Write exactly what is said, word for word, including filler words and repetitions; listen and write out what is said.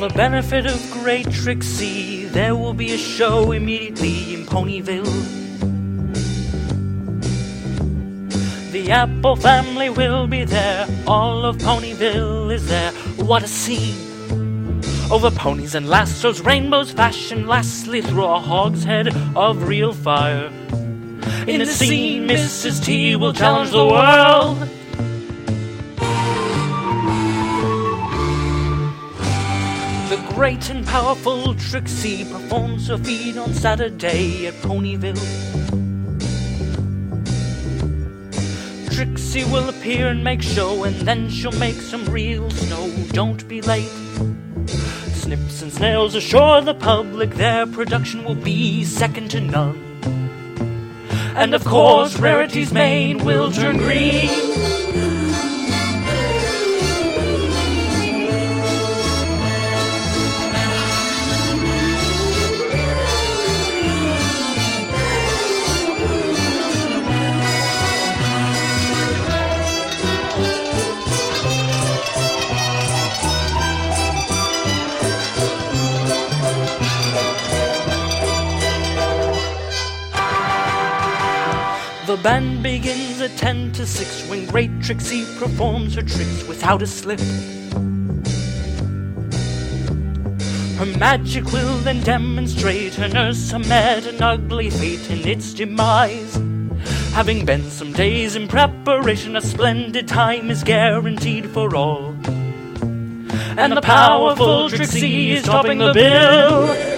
the benefit of great Trixie, there will be a show immediately in Ponyville. The Apple family will be there, all of Ponyville is there. What a scene! Over ponies and lassos, rainbows, fashion, lastly through a hogshead of real fire. In the scene, Missus T will challenge the world. The great and powerful Trixie performs her feat on Saturday at Ponyville. Trixie will appear and make show, and then she'll make some real snow. Don't be late. Snips and snails assure the public their production will be second to none. And of course, Rarity's mane will turn green. The band begins at ten to six when great Trixie performs her tricks without a slip. Her magic will then demonstrate her nurse met an ugly fate in its demise. Having been some days in preparation, a splendid time is guaranteed for all. And the powerful Trixie is topping the bill.